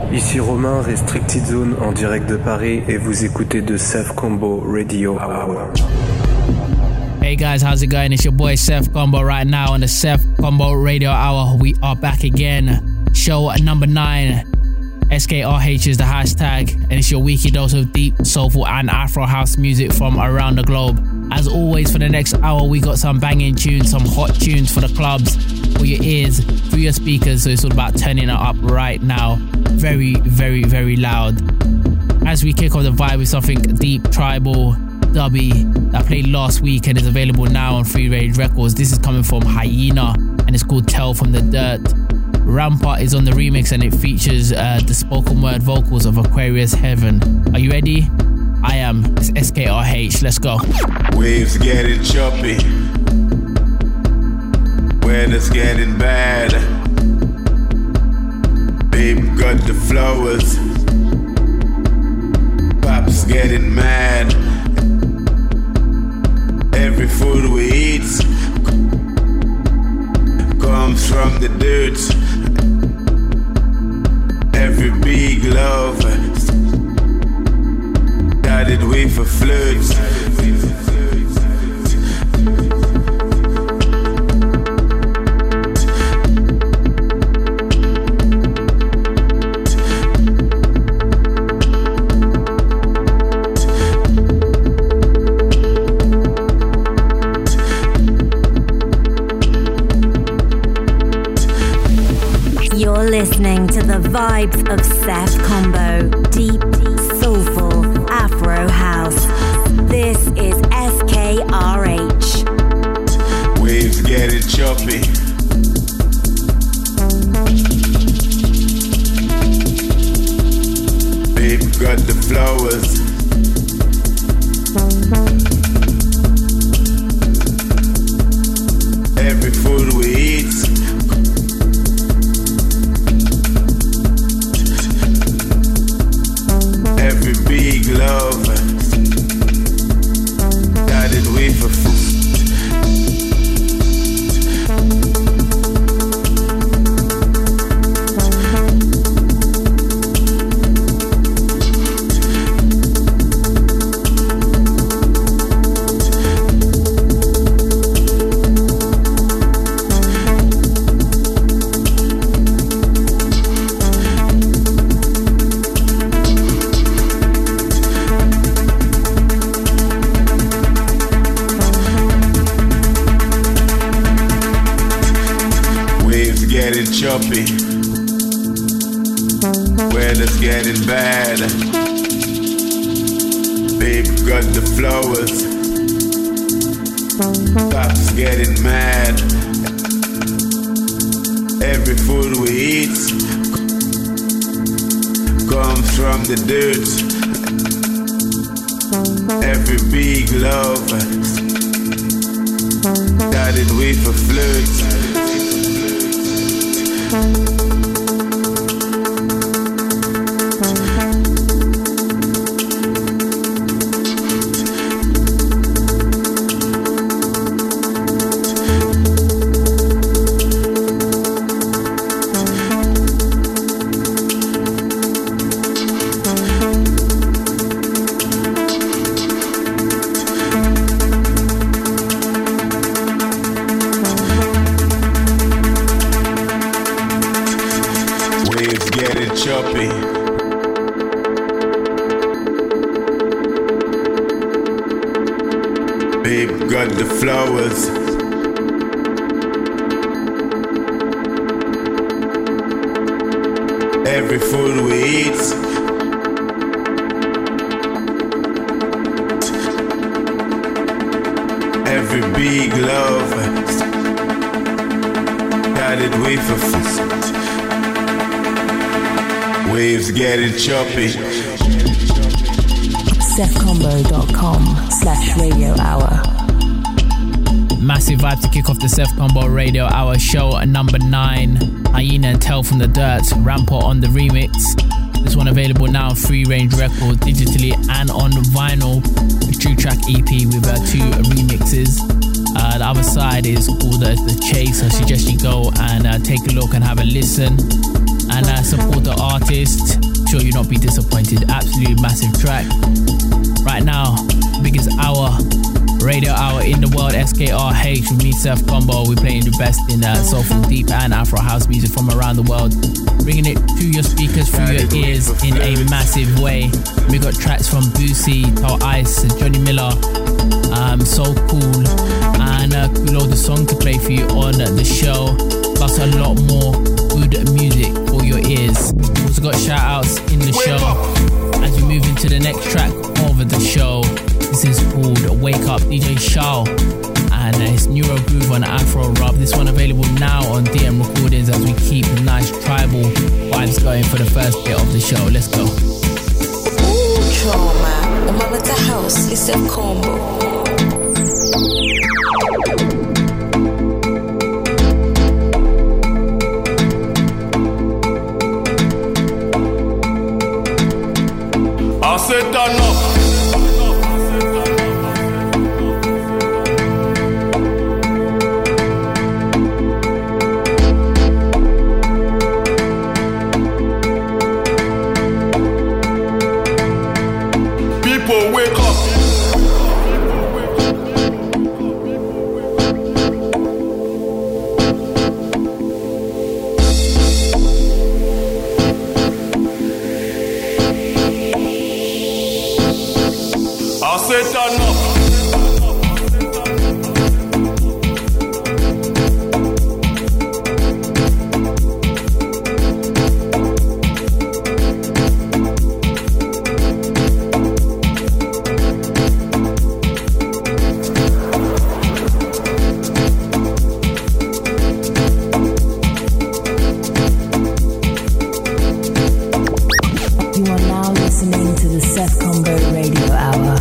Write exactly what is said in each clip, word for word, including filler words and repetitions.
Ici Romain, Restricted Zone en direct de Paris et vous écoutez de Seth Combo Radio Hour. Hey guys, how's it going? It's your boy Seth Combo right now on the Seth Combo Radio Hour. We are back again. Show number nine. S K R H is the hashtag, and it's your weekly dose of deep, soulful and Afro house music from around the globe. As always, for the next hour, we got some banging tunes, some hot tunes for the clubs, for your ears, through your speakers. So it's all about turning it up right now. Very, very, very loud. As we kick off the vibe with something deep, tribal, dubby, that I played last week and is available now on Free Range Records. This is coming from Hyena, and it's called Tell from the Dirt. Rampart is on the remix, and it features uh, the spoken word vocals of Aquarius Heaven. Are you ready? I am. It's S K R H. Let's go. Waves getting choppy. Weather's getting bad. Babe got the flowers. Pop's getting mad. Every food we eat comes from the dirt. Every big love started with a flirt. Listening to the vibes of Seth Combo, deep, soulful Afro house. This is S K R H. Waves getting choppy. Babe got the flowers. Every food we eat big love started with a foot. Choppy. Weather's getting bad. Babe got the flowers. Pop's getting mad. Every food we eat comes from the dirt. Every big love started with a flirt. Every food we eat every big love started with a foot. Waves getting choppy. Sethcombo.com slash radio hour. Massive vibe to kick off the Seth Combo Radio Hour show at number nine. Hyena and Tell from the Dirt, Rampart on the remix. This one available now on Free Range Records, digitally and on vinyl. A true track E P with uh, two remixes. Uh, the other side is called uh, The Chase. I suggest you go and uh, take a look and have a listen and uh, support the artist. artist. Sure you'll not be disappointed. Absolutely massive track. Right now, biggest hour, radio hour in the world, S K R H with me, Seth Combo. We're playing the best in uh, soulful, deep and Afro house music from around the world, bringing it to your speakers, through your ears in a massive way. We got tracks from Boosie, Tall Ice, Johnny Miller, um, So Cool, and uh, Kulo, the song to play for you on the show, plus a lot more good music for your ears. We also got shout outs in the show as we move into the next track of the show. This is called Wake Up, D J Shao, and it's Neuro Groove on Afro Rub. This one available now on D M Recordings as we keep the nice tribal vibes going for the first bit of the show. Let's go. Ooh, trauma. I'm at the house, it's a combo. I said turn up. People wake up. I said turn up. You are now listening to the Seth Combo Radio Hour.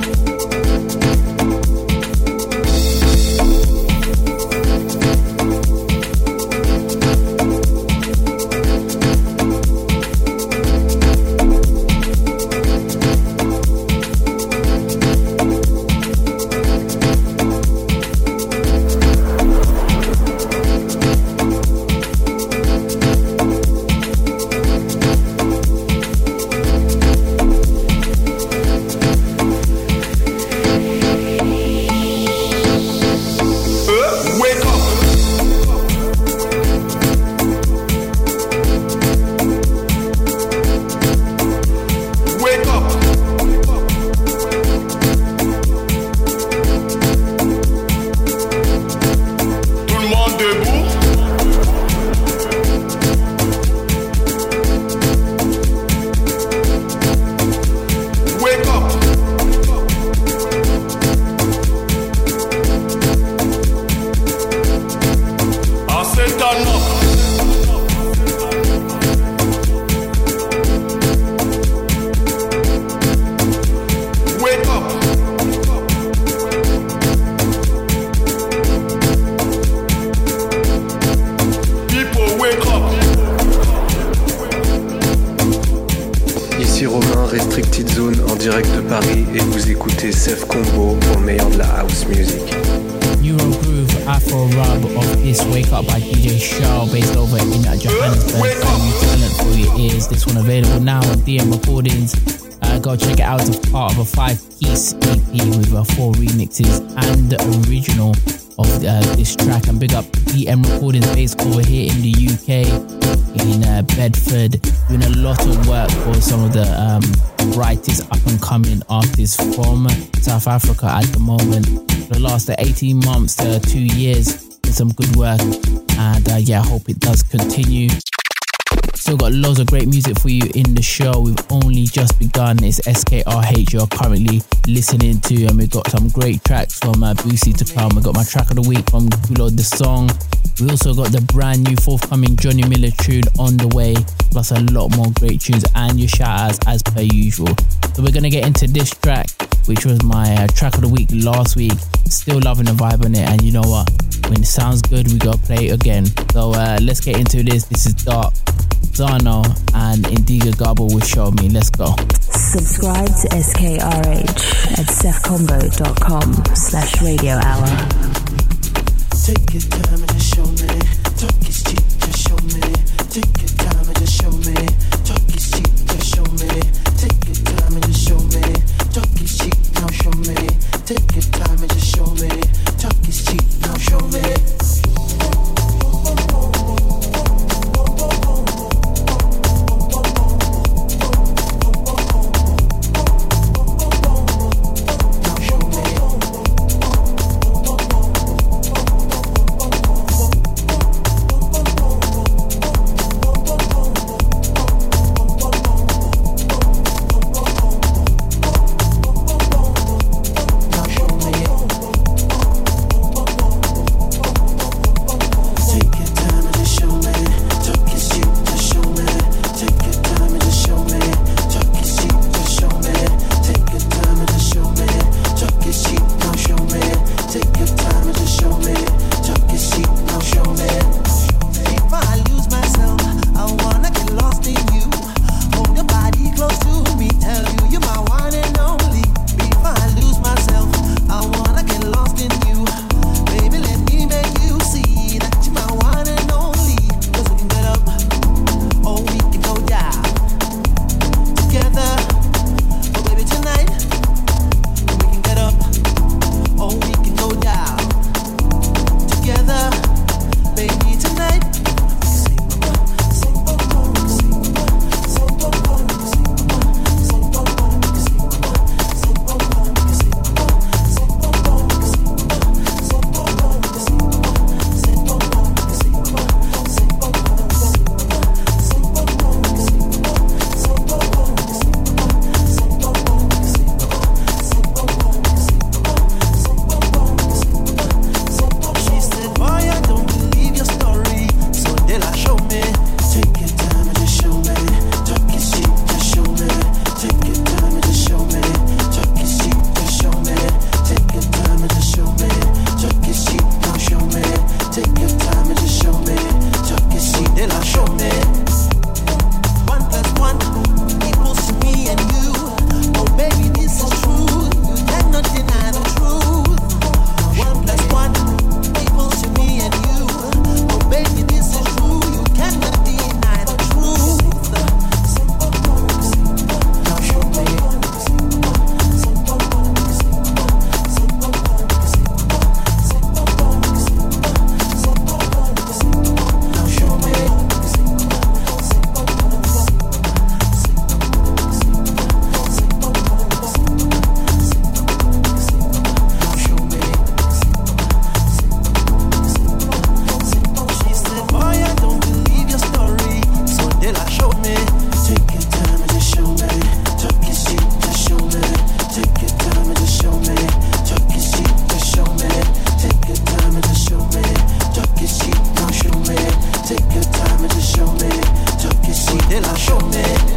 Restricted Zone en direct de Paris et vous écoutez Seth Combo au meilleur de la house music. Neuro Groove Afro Rub of this Wake Up by D J Shao, based over in Johannesburg. Brand new talent for your ears. This one available now on D M Recordings. Uh, go check it out as part of a five-piece E P with uh, four remixes and the original of uh, this track. And big up D M Recordings, based over here in the U K, in uh, Bedford, doing a lot of work for some of the um, brightest up-and-coming artists from South Africa at the moment. For the last eighteen months to two years, did some good work, and uh, yeah, I hope it does continue. Still got loads of great music for you in the show. We've only just begun. It's S K R H you're currently listening to, and we've got some great tracks from uh, Boosie to come. We've got my track of the week from Kulo the Song. We also got the brand new forthcoming Johnny Miller tune on the way, plus a lot more great tunes and your shout outs as per usual. So we're going to get into this track, which was my uh, track of the week last week. Still loving the vibe on it, and you know what? When it sounds good, we gotta play it again. So uh, let's get into this. This is Dark, Zano, and Indiga Garble will show me. Let's go. Subscribe to S K R H at sethcombo.com slash radio hour. Take your time and just show me. Talk is cheap, just show me. Take your time and just show me. Talk nella shopping.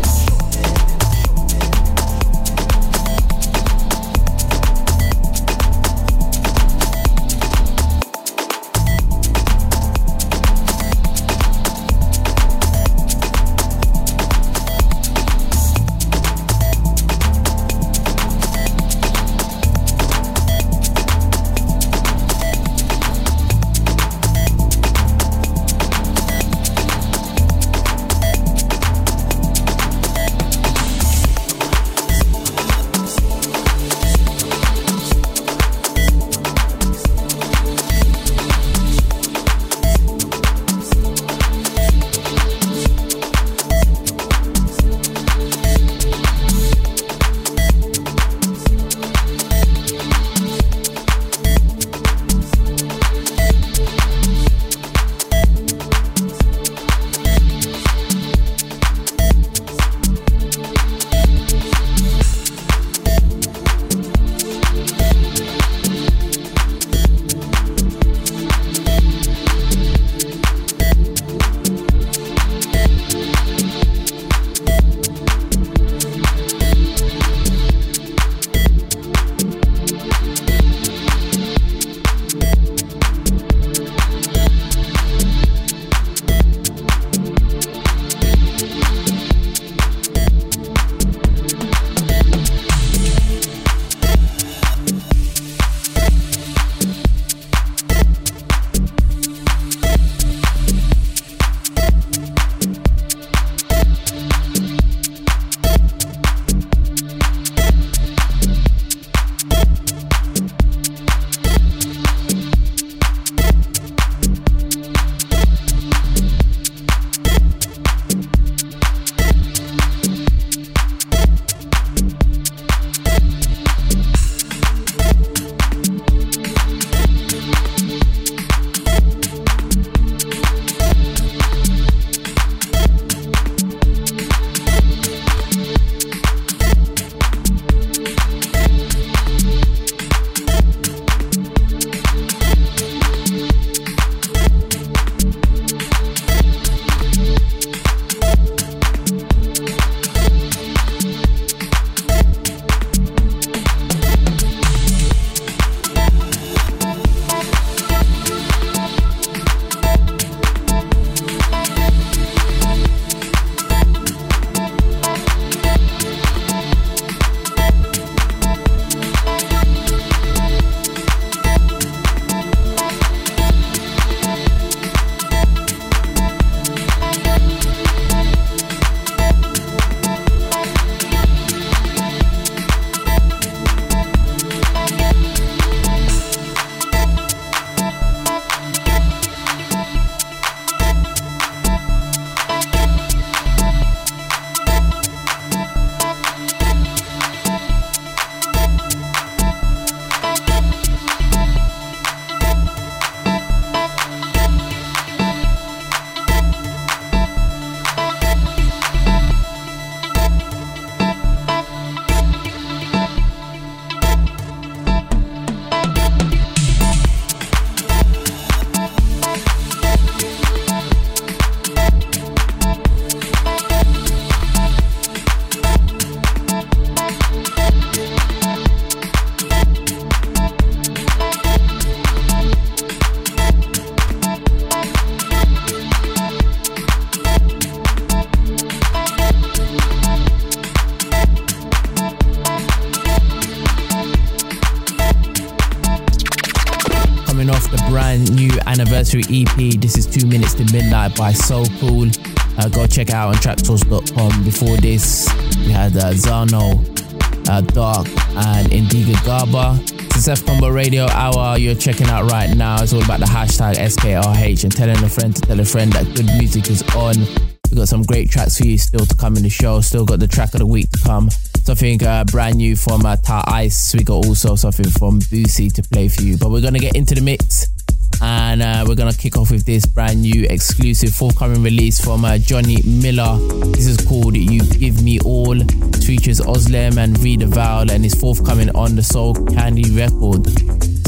Anniversary E P. This is Two Minutes to Midnight by So Cool. Uh, go check it out on tracksource dot com. Before this, we had uh, Zano, uh, Dark, and Indiga Gaba. It's the Seth Combo Radio Hour you're checking out right now. It's all about the hashtag S K R H and telling a friend to tell a friend that good music is on. We've got some great tracks for you still to come in the show. Still got the track of the week to come. Something uh, brand new from uh, Ta Ice. We got also something from Boosie to play for you. But we're going to get into the mix. And uh, we're going to kick off with this brand new exclusive forthcoming release from uh, Johnny Miller. This is called You Give Me All. It features Oslem and Rita Val and is forthcoming on the Soul Candy record.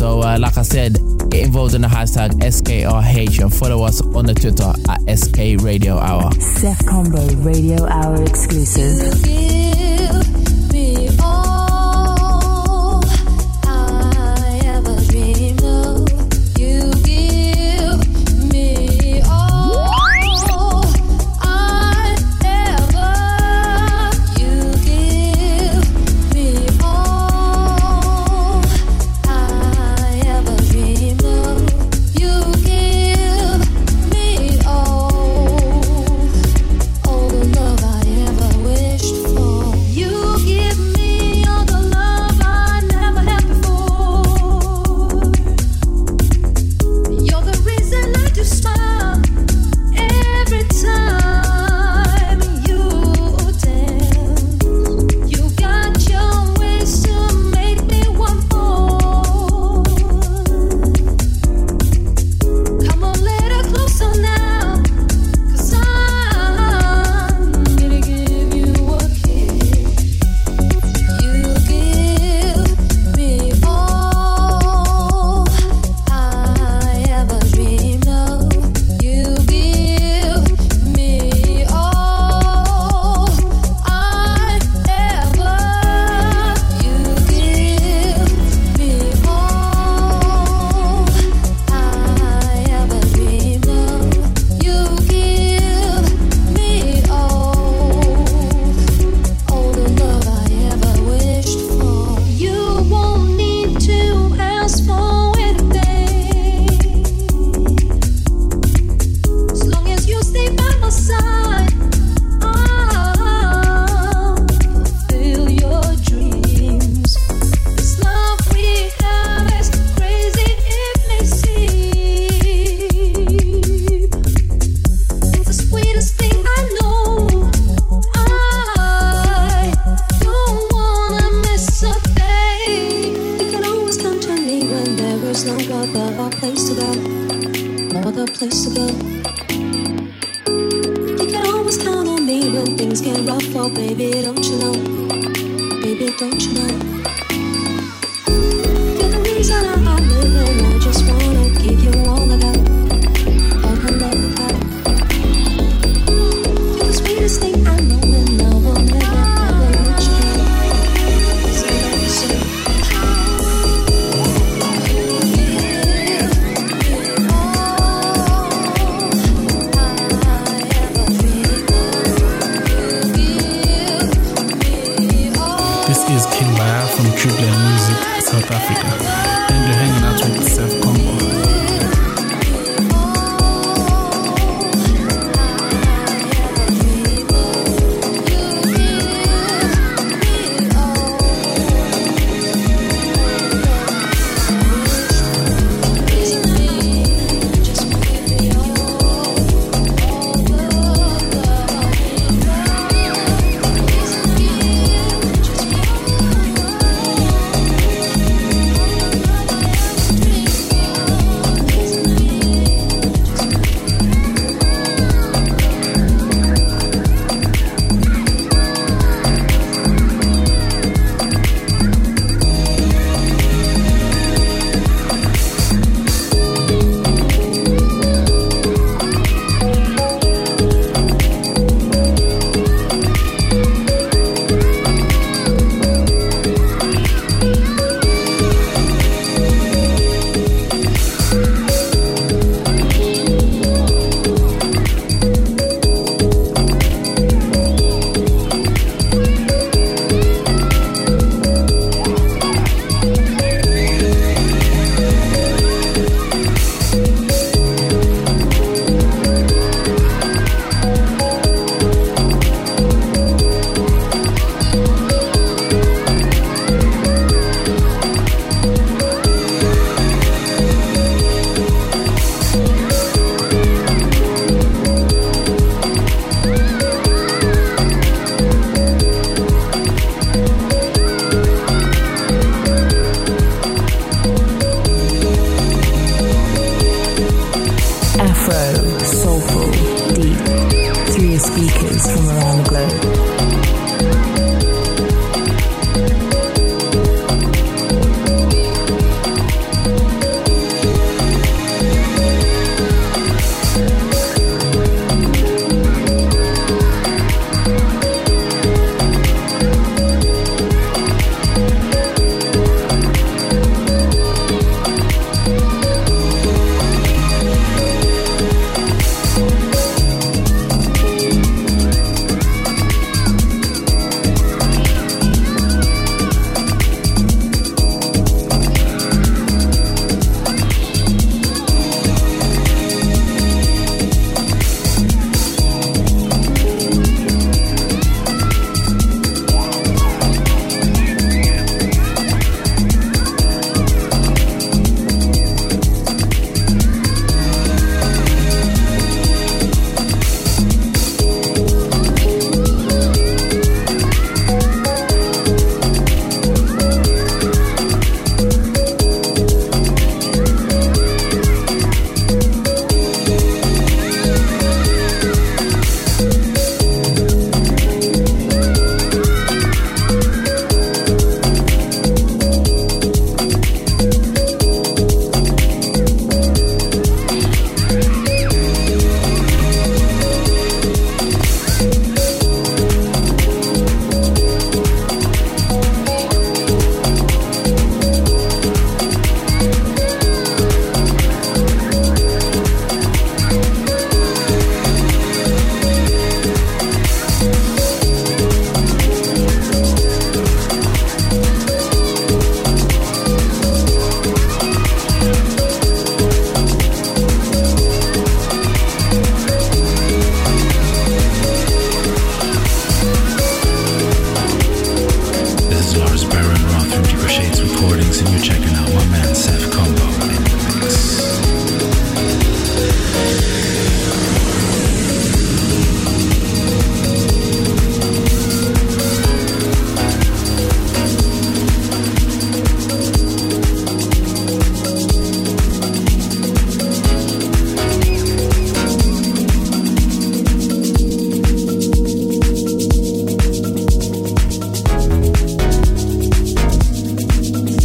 So uh, like I said, get involved in the hashtag S K R H and follow us on the Twitter at S K Radio Hour. Seth Combo Radio Hour exclusive. Give me all I ever dreamed of. You give me all I ever. You give me all I ever dreamed of. You give me all, all the love I ever wished for. You give me all the love I never had before. You're the reason I do smile every time you dance. You got your ways to make me want more. Come on, let her closer now, 'cause I'm gonna give you a kiss. You give me all I ever dreamed of. You give me all I ever. You give me all I ever dreamed of. You give me all, all the love I ever wished for. You won't need to ask for anything, as long as you stay by my side. I'll fulfill your dreams. This love we have is crazy, it may seem. It's the sweetest thing I know. I don't wanna miss a thing. You can always come to me when there is no other place to go, no other place to go. You can always count on me when things get rough. Oh baby, don't you know? Baby, don't you know? You're the reason I live, and I just wanna give you all I got, all the love I got. You're the sweetest thing I know, and I will never, ever let you go. 'Cause I love you so. You give me all I ever dreamed of. You give me all. This is King Baya from Triglair Music, South Africa, and you're hanging out with Seth Combo. Just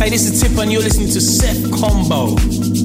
Hey, this is Tip and you're listening to Seth Combo.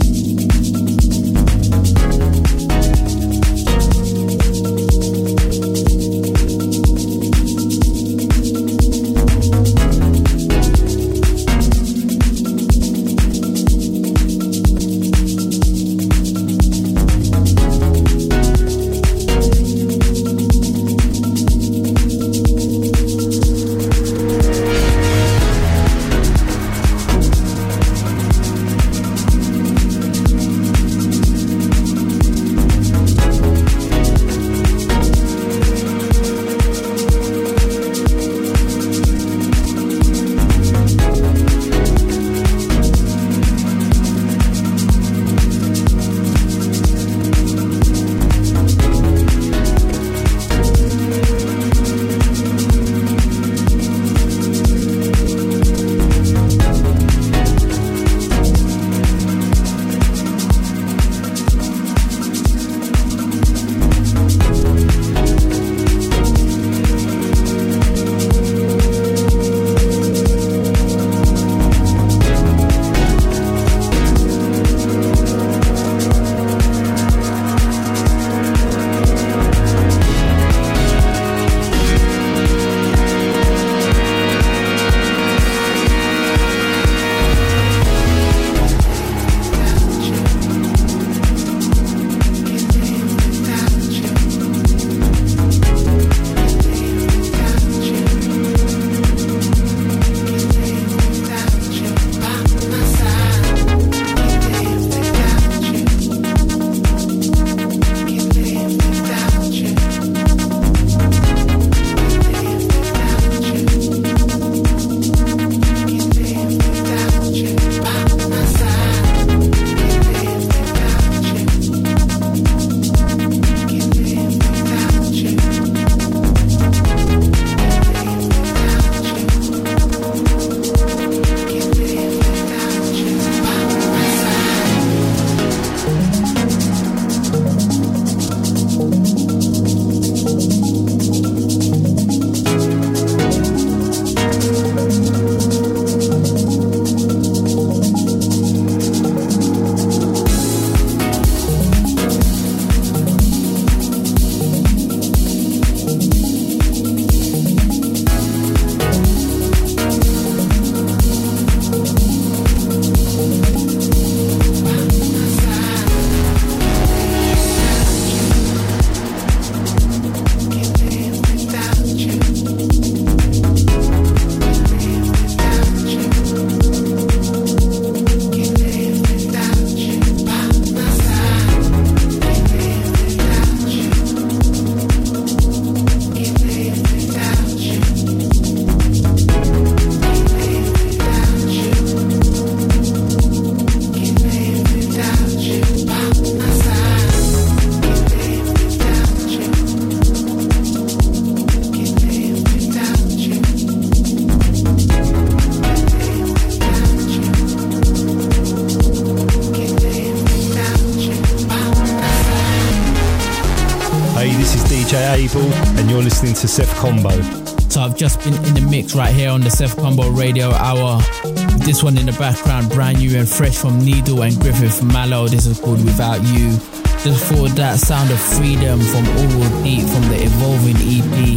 And you're listening to Seth Combo. So I've just been in the mix right here on the Seth Combo Radio Hour. This one in the background, brand new and fresh from Needle and Griffith Mallow. This is called Without You. Just for that, Sound of Freedom from All Deep from the Evolving E P.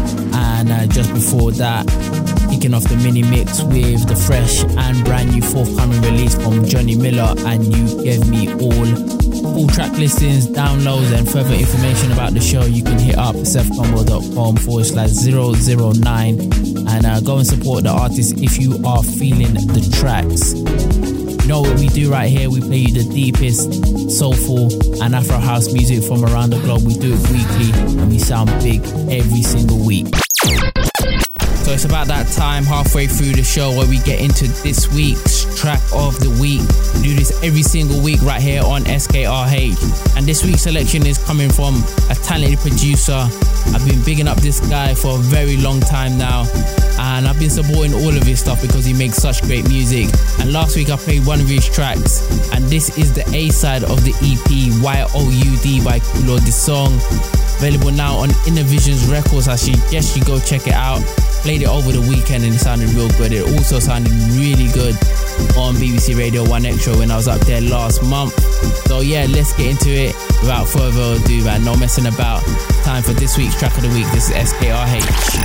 And uh, just before that, kicking off the mini mix with the fresh and brand new forthcoming release from Johnny Miller and You Gave Me All. Full track listings, downloads and further information about the show you can hit up sethcombo.com forward slash 009 and uh, go and support the artist if you are feeling the tracks. You know what we do right here, we play you the deepest soulful and Afro house music from around the globe. We do it weekly and we sound big every single week. So it's about that time halfway through the show where we get into this week's track of the week. We do this every single week right here on S K R H. And this week's selection is coming from a talented producer. I've been bigging up this guy for a very long time now. And I've been supporting all of his stuff because he makes such great music. And last week I played one of his tracks. And this is the A-side of the E P, Y O U D by Kulo. This song available now on Inner Visions Records. I suggest you go check it out. played it over the weekend and it sounded real good. It also sounded really good on B B C Radio one Extra when I was up there last month. So yeah, let's get into it without further ado, man. No messing about. Time for this week's track of the week. This is S K R H.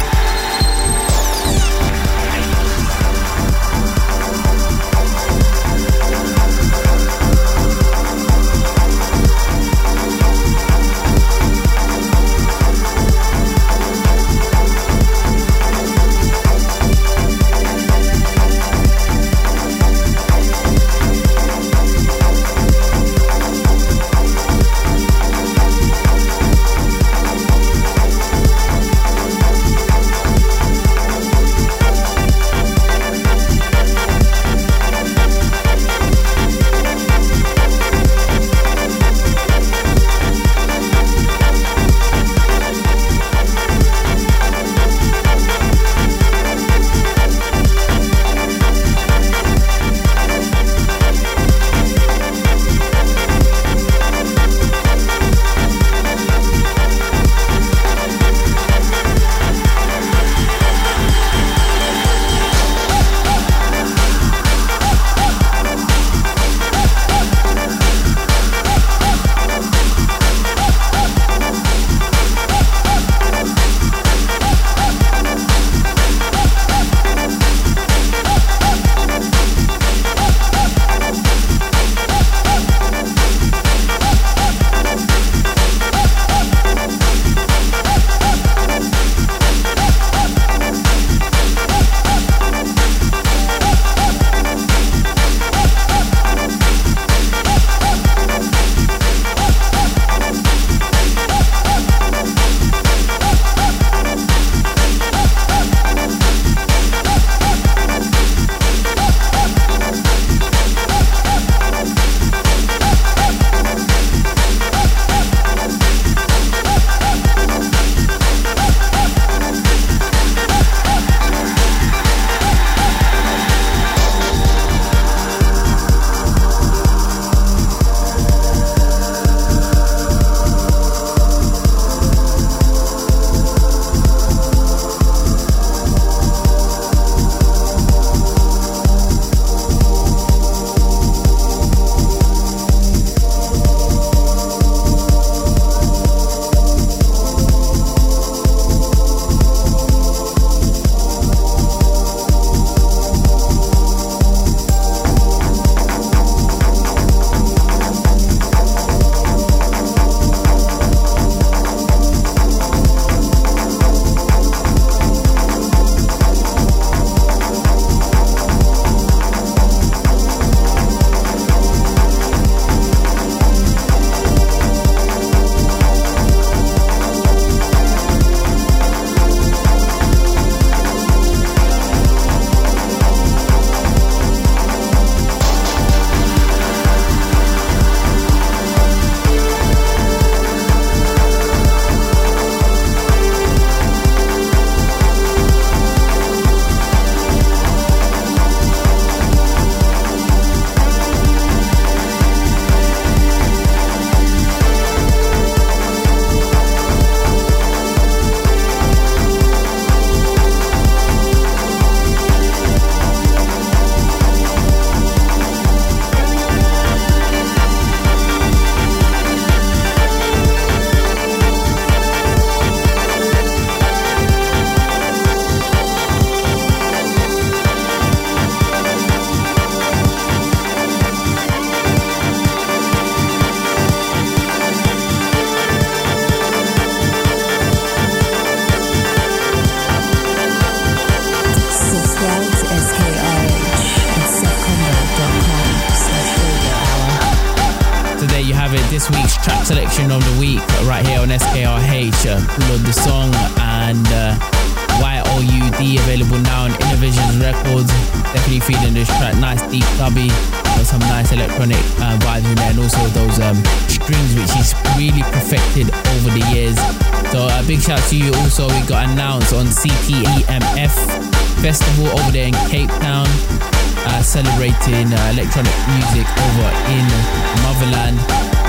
This week's track selection of the week right here on S K R H. Uh, Love the song and uh, Y O U D available now on Innovisions Records. Definitely feeling this track, nice deep dubby, with some nice electronic uh, vibes in there, and also those um, strings which he's really perfected over the years. So a uh, big shout to you. Also, we got announced on C T E M F Festival over there in Cape Town, uh, celebrating uh, electronic music over in Motherland.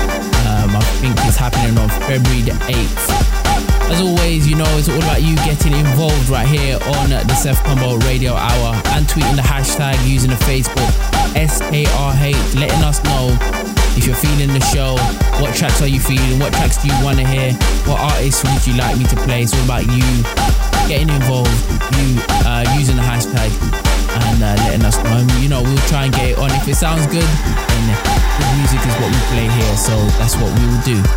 Um, I think it's happening on February the eighth. As always, you know, it's all about you getting involved right here here on the Seth Combo Radio Hour and tweeting the hashtag using the Facebook S K R H, letting us know if you're feeling the show, what tracks are you feeling, what tracks do you want to hear, what artists would you like me to play. It's all about you getting involved, you uh, using the hashtag and uh, letting us know. And, you know, we'll try and get it on. If it sounds good, then good music is what we play here, so that's what we will do.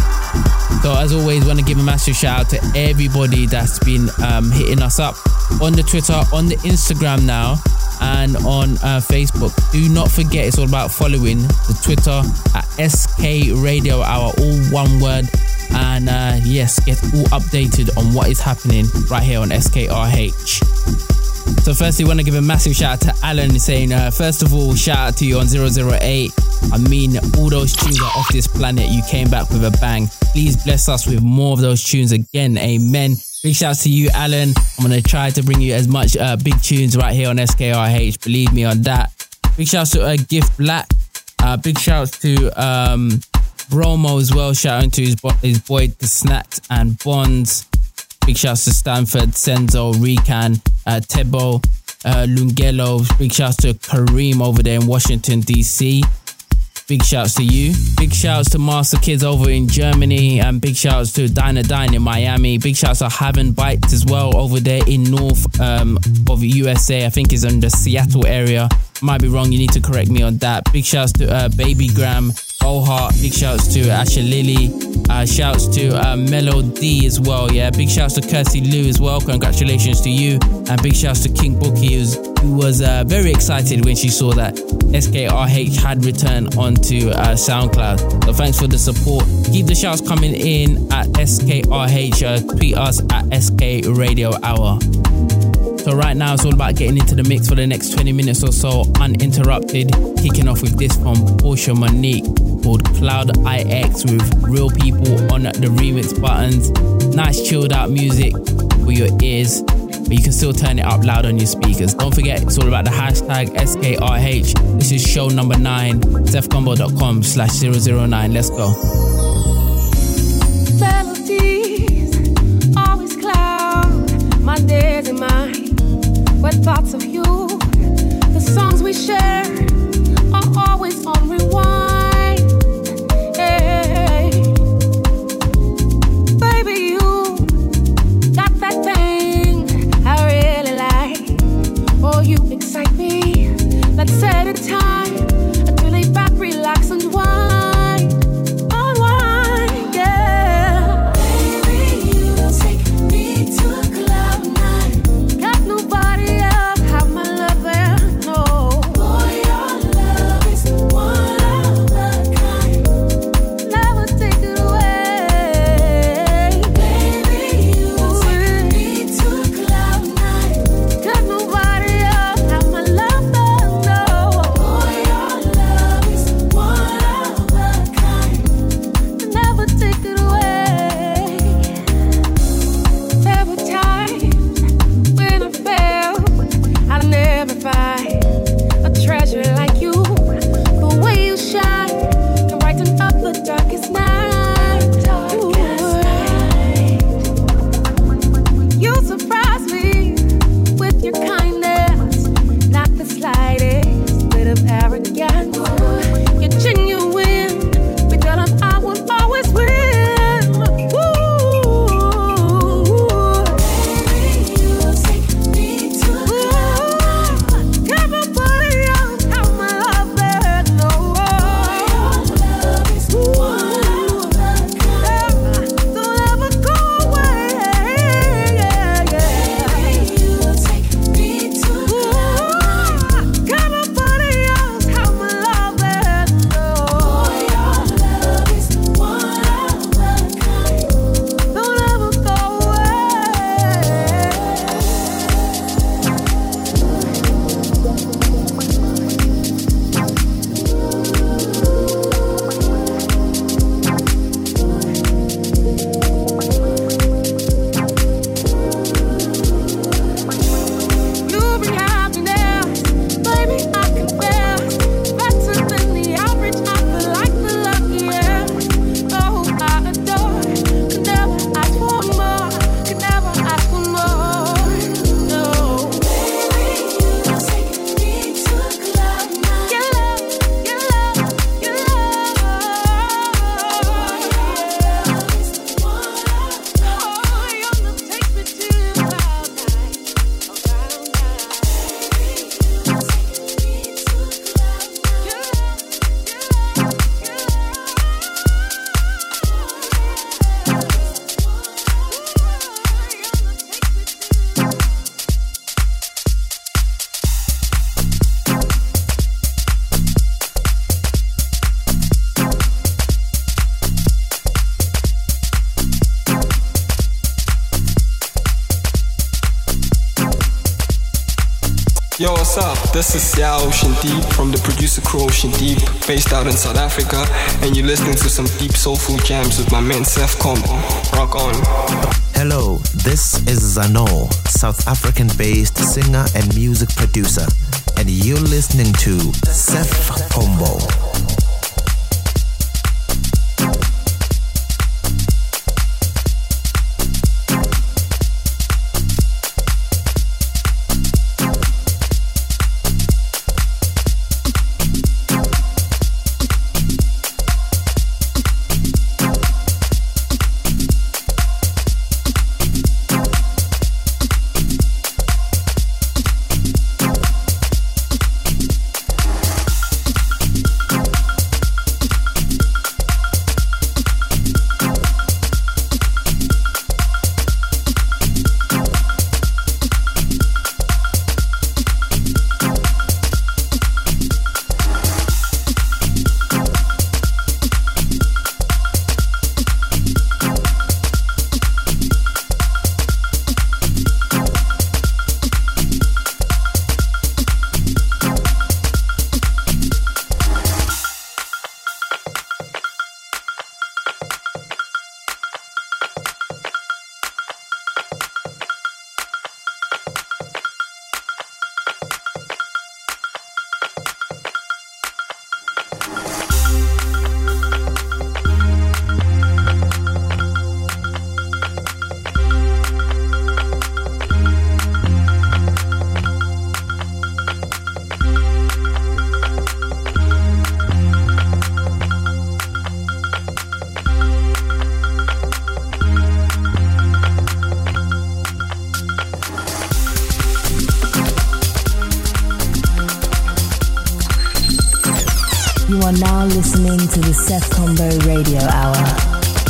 So as always, want to give a massive shout out to everybody that's been um, hitting us up on the Twitter, on the Instagram now, and on uh, Facebook. Do not forget, it's all about following the Twitter at S K Radio Hour, all one word. And uh, yes, get all updated on what is happening right here on S K R H. So firstly, want to give a massive shout out to Alan, saying, uh, first of all, shout out to you on zero zero eight. I mean, all those tunes are off this planet. You came back with a bang. Please bless us with more of those tunes again. Amen. Big shouts to you, Alan. I'm going to try to bring you as much uh, big tunes right here on S K R H. Believe me on that. Big shouts to uh, Gift Black. Uh, big shouts to um, Bromo as well. Shouting to his, bo- his boy, The Snacks and Bonds. Big shouts to Stanford, Senzo, Rican, uh, Tebo, uh, Lungelo. Big shouts to Kareem over there in Washington, D C. Big shouts to you. Big shouts to Master Kids over in Germany. And big shouts to Diner Dine in Miami. Big shouts to Haven Bites as well over there in north um, of U S A. I think it's in the Seattle area. Might be wrong, you need to correct me on that. Big shouts to uh, Baby Graham, Bohart. Big shouts to Asher Lily. Uh, shouts to uh, Melody as well. Yeah, big shouts to Kirsty Lou as well. Congratulations to you. And big shouts to King Bookie, who's, who was uh, very excited when she saw that S K R H had returned onto uh, SoundCloud. So thanks for the support. Keep the shouts coming in at S K R H. Uh, tweet us at S K Radio Hour. So right now it's all about getting into the mix for the next twenty minutes or so uninterrupted. Kicking off with this from Portia Monique called Cloud I X with Real People on the remix buttons. Nice chilled out music for your ears, but you can still turn it up loud on your speakers. Don't forget, it's all about the hashtag S K R H. This is show number nine, sethcombo.com slash 009. Let's go. Melodies always cloud my days and mine with thoughts of you. The songs we share are always on rewind. Hey. Baby, you got that thing I really like. Oh, you excite me. Let's set a time until lay back, relax, and wind. Unwind. Yo, what's up? This is Sia Ocean Deep from the producer crew Ocean Deep, based out in South Africa, and you're listening to some deep soulful jams with my man Seth Combo. Rock on. Hello, this is Zano, South African-based singer and music producer, and you're listening to Seth Combo. You are now listening to the Seth Combo Radio Hour.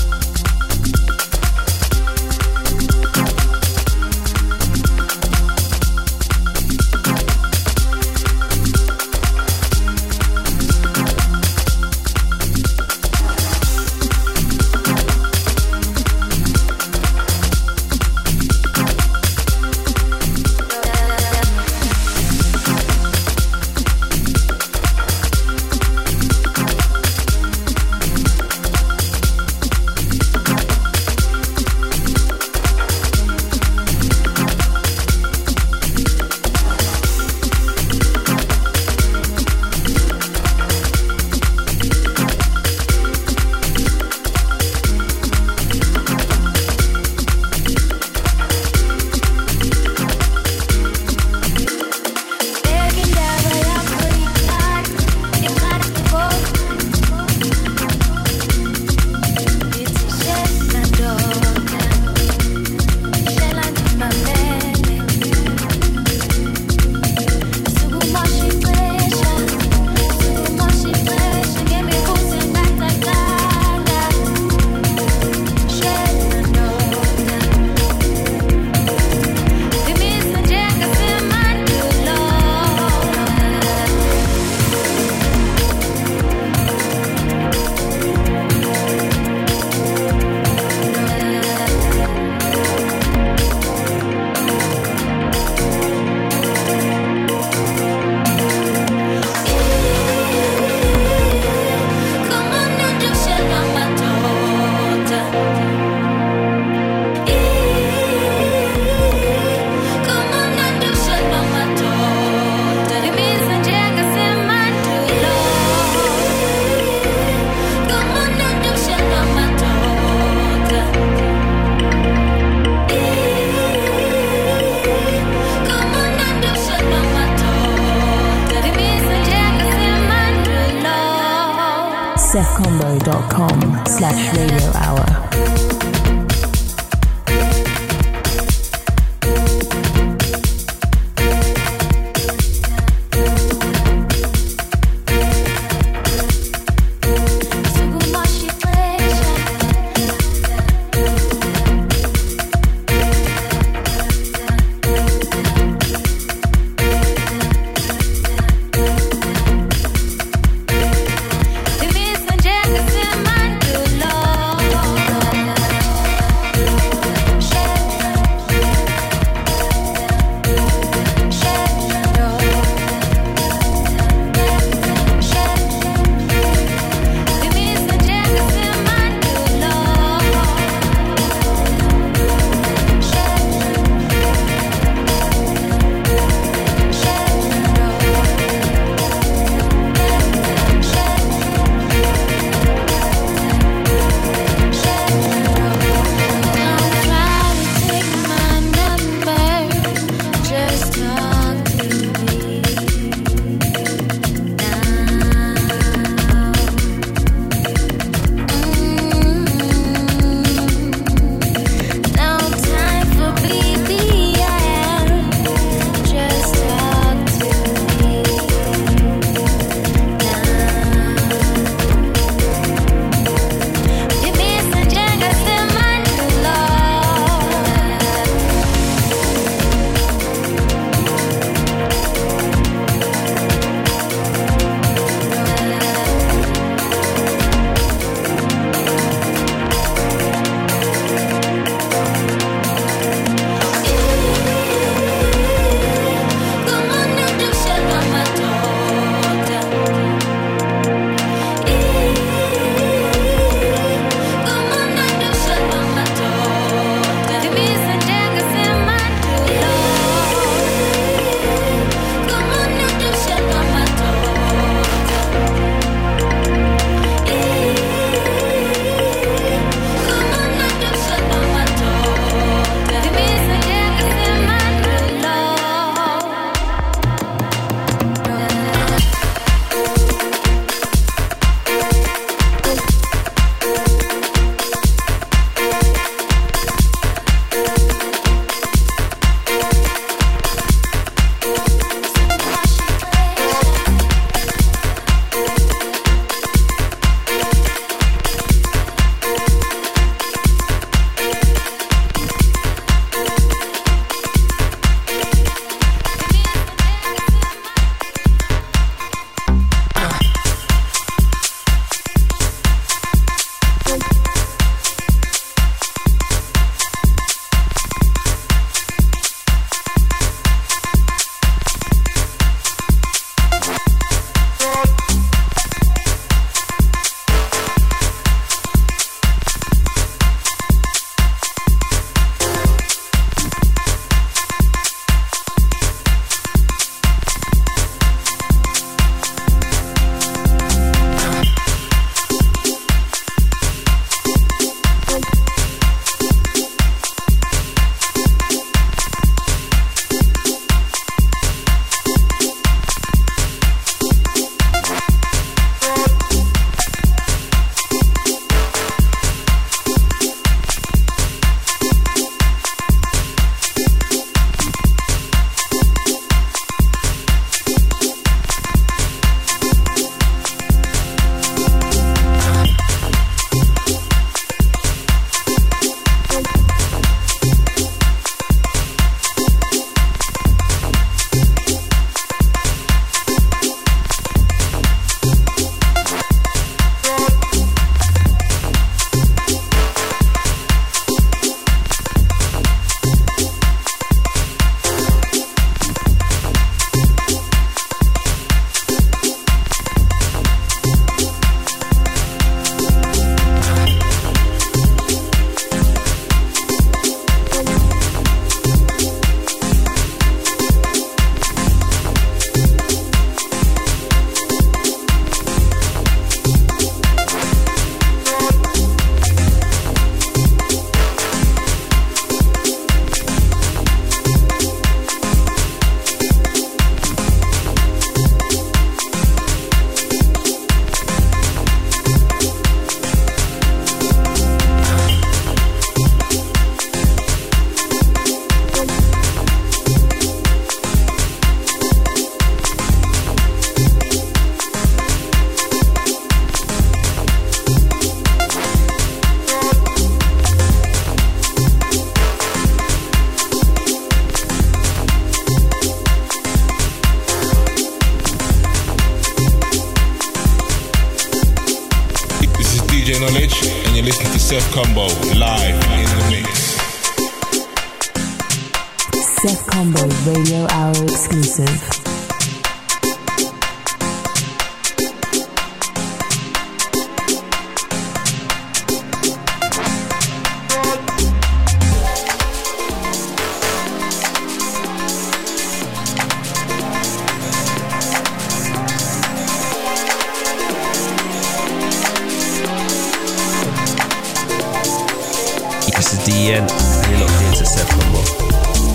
sethcombo.com slash radio hour. Love. Knowledge, and you're listening to Seth Combo live in the mix. Seth Combo Radio Hour exclusive. D N, and you're locked into Seth Combo.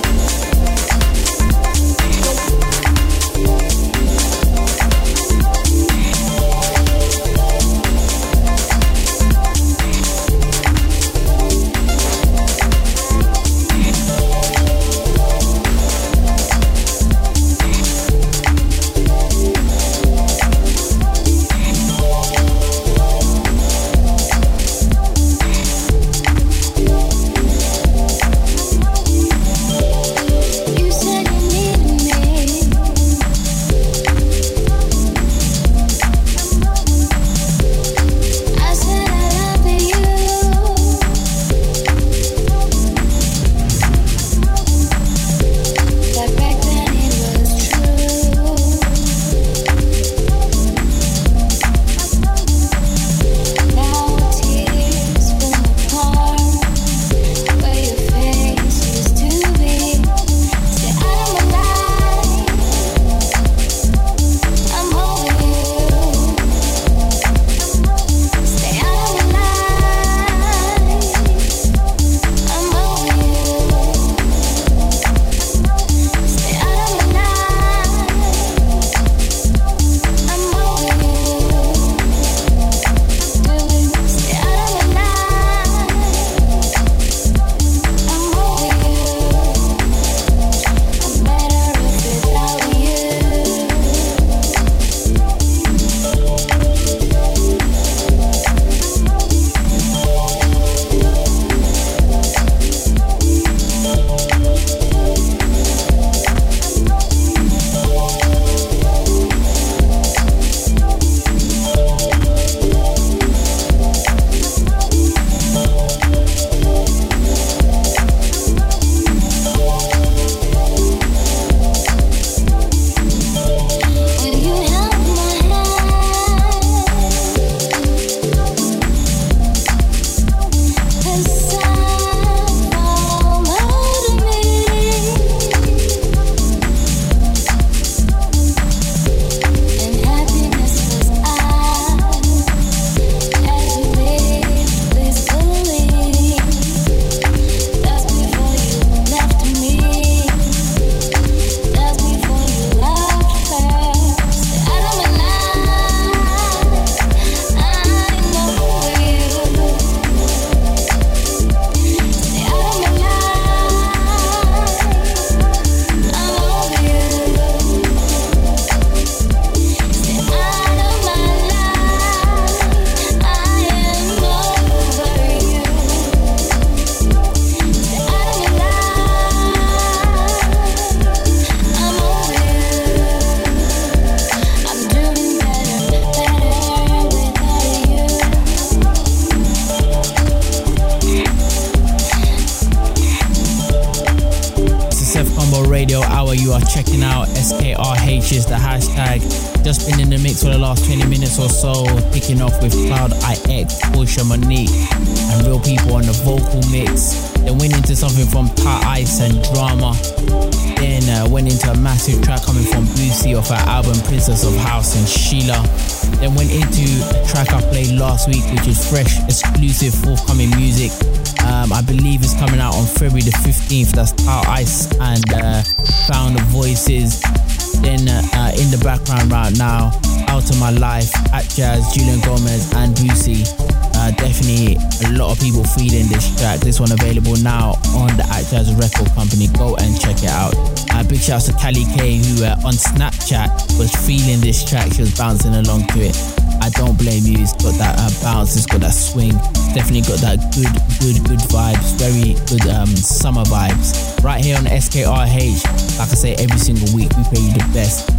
Checking out S K R H is the hashtag. Just been in the mix for the last twenty minutes or so, kicking off with Cloud I X, Portia Monique, and Real People on the vocal mix. Then went into something from Tat Ice and Drama. Then uh, went into a massive track coming from Boosie off her album Princess of House and Sheila. Then went into a track I played last week, which is fresh, exclusive, forthcoming music. Um, I believe it's coming out on February the fifteenth. That's Tat Ice and uh, Found the Voices. Then uh, uh, in the background right now, Out of My Life, At Jazz, Julian Gomez and Boosie. Uh, definitely a lot of people feeling this track. This one available now on the At Jazz record company. Go and check it out. Uh, big shouts to Callie K, who uh, on Snapchat was feeling this track. She was bouncing along to it. I don't blame you. It's got that uh, bounce, it's got that swing. Definitely got that good, good, good vibes. Very good um, summer vibes. Right here on S K R H. Like I say, every single week we play you the best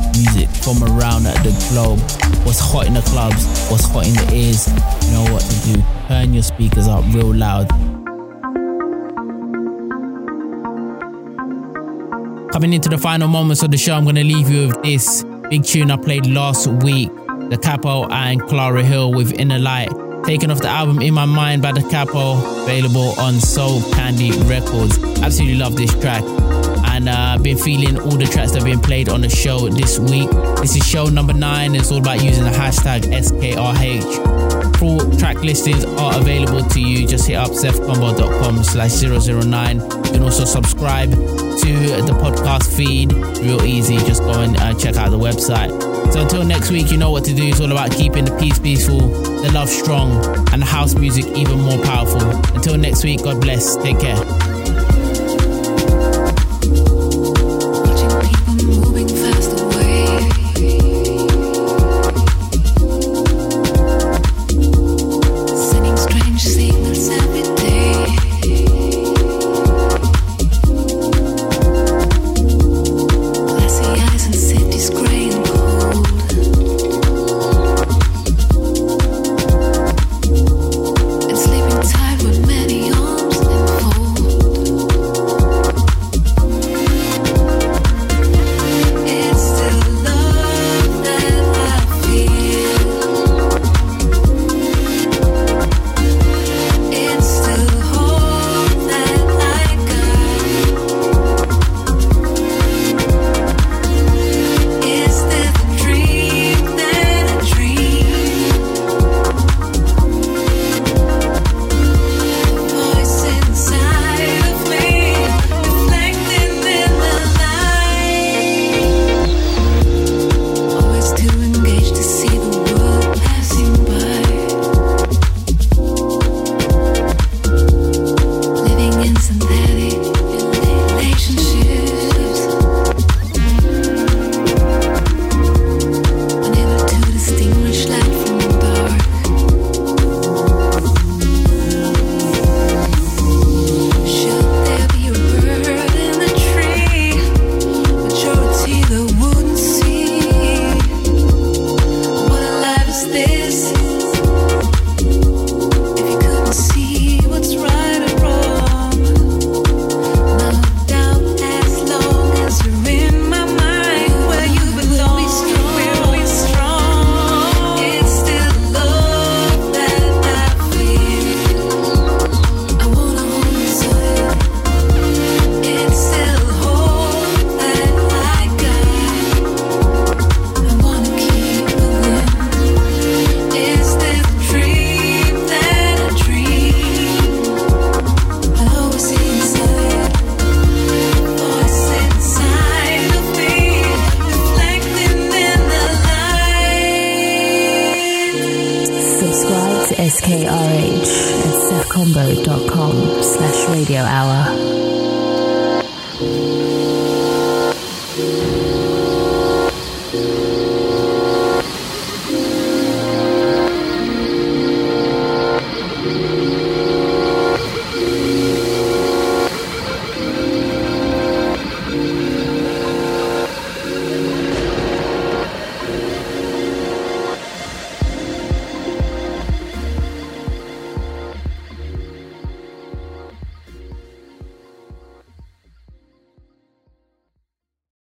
music from around the globe. What's hot in the clubs, what's hot in the ears. You know what to do. Turn your speakers up real loud. Coming into the final moments of the show, I'm going to leave you with this big tune I played last week. Da Capo and Clara Hill with Inner Light. Taken off the album In My Mind by Da Capo. Available on Soul Candy Records. Absolutely love this track. And I've uh, been feeling all the tracks that have been played on the show this week. This is show number nine. It's all about using the hashtag S K R H. Full track listings are available to you. Just hit up sefcombo.com slash 009. You can also subscribe to the podcast feed. Real easy. Just go and uh, check out the website. So until next week, you know what to do. It's all about keeping the peace peaceful, the love strong, and the house music even more powerful. Until next week, God bless. Take care. S K R H at sefcombo dot com slash radio hour.